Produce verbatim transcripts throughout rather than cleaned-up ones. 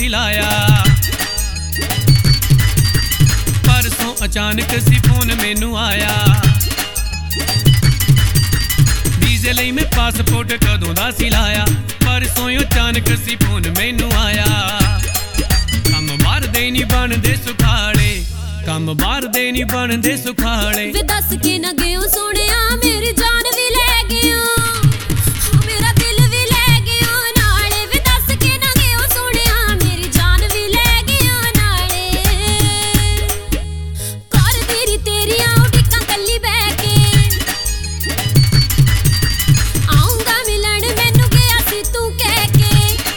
सी लाया। परसों अचानक सी फोन मैनू आया, वीजे लई मैं पासपोर्ट कदों दा सी लाया। परसों अचानक सी फोन मैनू आया। कम बाहर दे नहीं बनदे सुखाले, कम बाहर दे नहीं बनदे सुखाले। वे दस के ना गयो सोनिया, मेरी जान भी ले गयो, मेरा दिल भी ले गयो नाले। वे दस के ना गयो सोनिया, मेरी जान भी ले गयो नाले। कर तेरी तेरियां उड़िकां कल्ली बह के, आऊंगा मिलन मैनू गया सी तू कह के।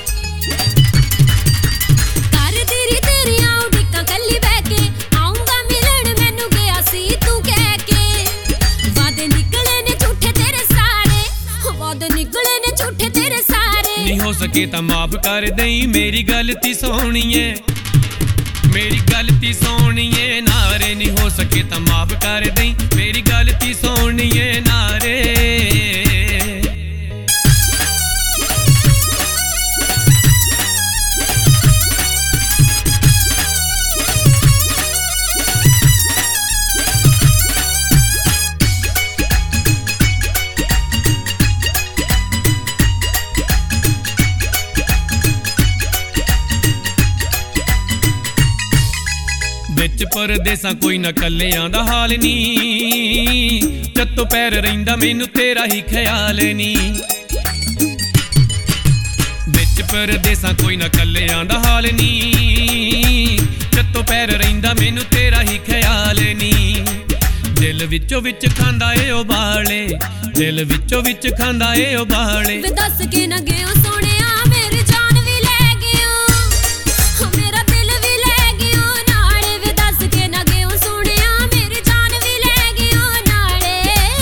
कर तेरी तेरियां उड़िकां कल्ली बह के, आऊंगा मिलन मैनू गया सी तू कह के। वादे निकले ने झूठे तेरे सारे, वादे निकले ने झूठे तेरे सारे। नहीं हो सके तो माफ कर दई, मेरी गलती सोहणीए, मेरी गलती सोहणीए नारे। नहीं हो सके तो माफ कर दई, मेरी गलती सोहणीए नारे। विच परदेसां कोई ना कल्लियां दा हाल नी, जत्तों पैर रहिंदा मैनू तेरा ही ख्याल नी। विच परदेसां कोई ना कल्लियां दा हाल नी, जत्तों पैर रहिंदा मैनू तेरा ही ख्याल नी। दिल विचों विच खांदा ए उबाले, दिल विचों विच खांदा ए उबाले। वे दस के ना गयो सोनिया, मेरी जान भी ले गयो, मेरा दिल भी ले गयो नाले। वे दस के ना गयो सोनिया, मेरी जान भी ले गयो नाले।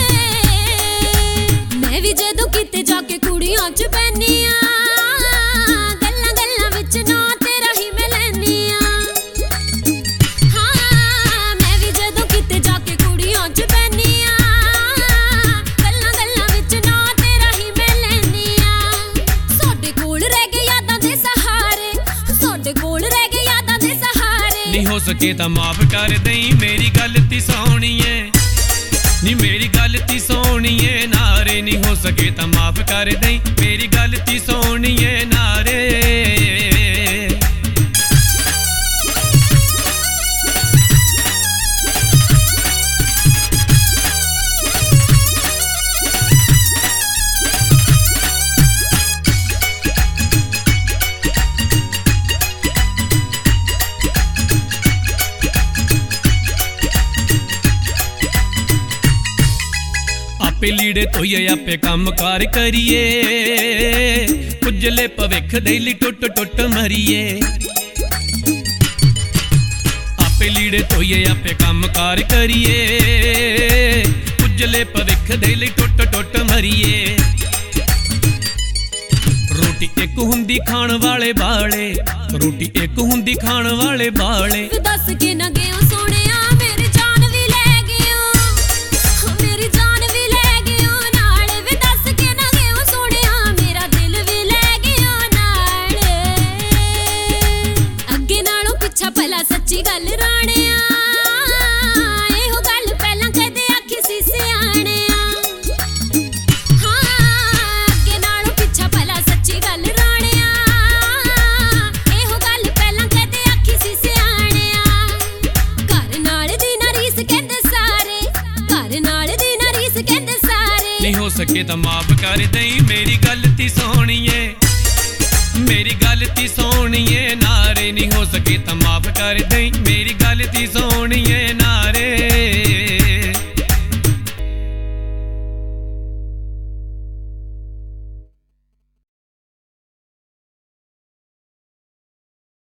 मैं भी जदों किते जाके कुड़ियां च पैनी आ, गल्लां गल्लां विच ना तेरा ही मैं लैनी आ। हाँ मैं भी जदों किते जाके कुड़ियां च पैनी आ, गल्लां गल्लां विच ना तेरा ही मैं लैनी आ। साडे कोल रह गए यादां दे सहारे, साडे कोल रह गए यादां दे सहारे। नहीं हो सके तो माफ कर दई, मेरी गलती सोहणीए, नी मेरी गलती सोहणीए नारे। नहीं हो सके तो माफ कर दई, मेरी गलती सोहणीए नारे। आपे लीड़े धोइए, आपे काम कार करिए, उजले भविख दे लई टुट टुट मरिए। आपे लीड़े धोइए, आपे काम कार करिए, उजले भविख दे लई टुट टुट मरिए। रोटी एक हुंदी खाण वाले बाले, रोटी एक हुंदी खाण वाले बाले। वे दस के ना गयो सोनिया, मेरी जान भी ले गयो, मेरी जान भी ले गयो नाले। वे दस के ना गयो सोनिया, मेरा दिल भी ले गयो नाले। अगे नालों पिछा भला सच्ची गल राणिया, एहो गल पहला कदे आखी सी सियाणिया। हाँ अगे नालों पिछा भला सच्ची गल राणिया, एहो गल पहला कदे आखी सी सियाणिया। घर नाल दी ना रीस कहंदे सारे, घर नाल दी ना रीस कहंदे सारे। नहीं हो सके तो माफ कर दई, मेरी गलती सोहणीए, मेरी गलती सोहणीए नारे। नहीं हो सके तो माफ कर दई, मेरी गलती सोहणीए